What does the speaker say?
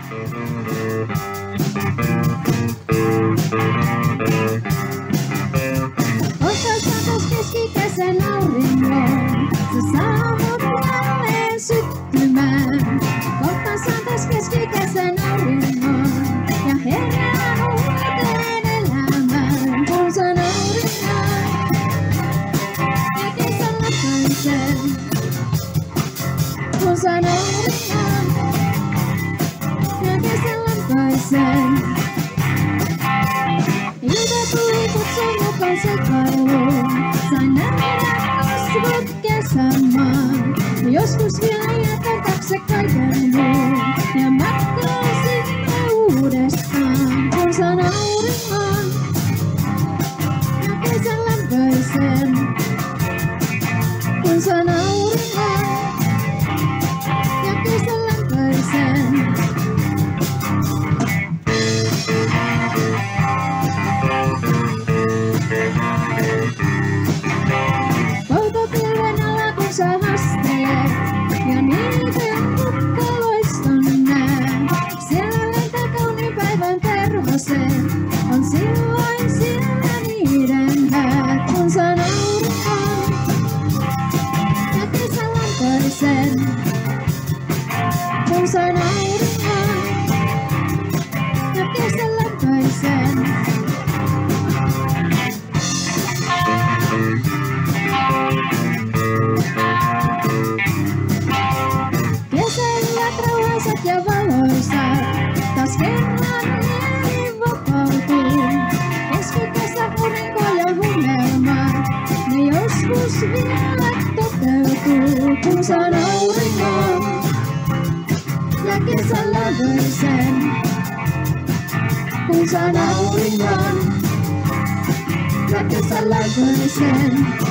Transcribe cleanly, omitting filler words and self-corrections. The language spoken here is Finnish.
Ottaisaan taas keskikesän auringon, sä saavut jälleen syttymään. Ottaisaan taas keskikesän auringon ja herään uuteen elämään. Kun sä auringon ja kesän läpäisen. Kun sä auringon ja kesän läpäisen. Ilta tuli kutsun mukaan sekailuun. Sain nähdä kasvot kesämaan. Joskus vielä jätän taakse kaiken muun. Ja matkaan sinne uudestaan. Kun saan auringon ja kesän lämpöisen. Kun saan auringon ja kesän lämpöisen. Poikopilven alla kun sä hastelet ja niiden kukkaloiston näen. Siellä lentää kauniin päivän perhoset, on silloin siellä niiden häät. Kun sä auringon ja kesän lämpöisen. Kun sä auringon ja kesän lämpöisen. Kesällä rauhaiset ja valoisat, taas kerran mieli vapautuu. Keskikesä aurinko ja unelmat, ne joskus vielä toteutuu. Kun saan auringon ja kesän lämpöisen. Kun saan auringon ja kesän lämpöisen.